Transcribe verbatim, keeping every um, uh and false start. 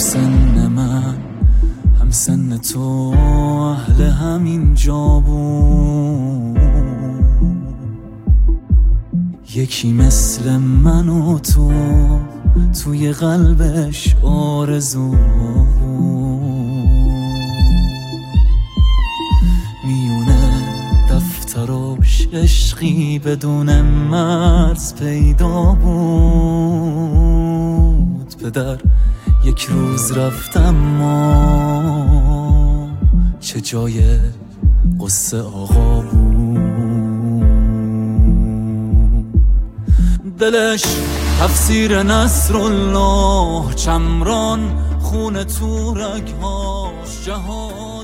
سن من هم سن تو اهل همین جا بود، یکی مثل من و تو توی قلبش آرزو بود. میونه دفتراش عشقی بدون مرز پیدا بود. پدر یک روز رفتم ما چه جای قصه آقا بود. دلش تفسیر نصرالله، چمران خون تو رگهاش جهان